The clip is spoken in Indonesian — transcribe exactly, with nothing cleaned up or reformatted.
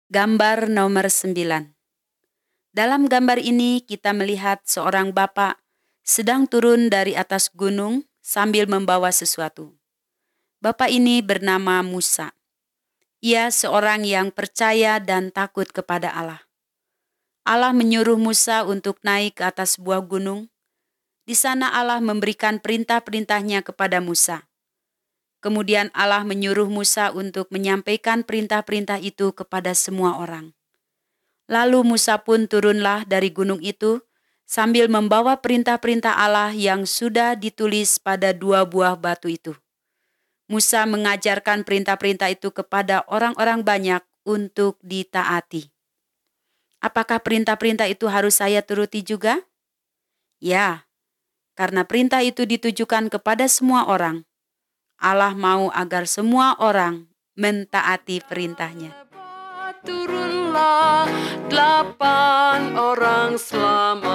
Gambar nomor sembilan. Dalam gambar ini kita melihat seorang bapak sedang turun dari atas gunung sambil membawa sesuatu. Bapak ini bernama Musa. Ia seorang yang percaya dan takut kepada Allah. Allah menyuruh Musa untuk naik ke atas sebuah gunung. Di sana Allah memberikan perintah-perintahnya kepada Musa. Kemudian Allah menyuruh Musa untuk menyampaikan perintah-perintah itu kepada semua orang. Lalu Musa pun turunlah dari gunung itu sambil membawa perintah-perintah Allah yang sudah ditulis pada dua buah batu itu. Musa mengajarkan perintah-perintah itu kepada orang-orang banyak untuk ditaati. Apakah perintah-perintah itu harus saya turuti juga? Ya, karena perintah itu ditujukan kepada semua orang. Allah mau agar semua orang mentaati perintahnya. Turunlah delapan orang selamat.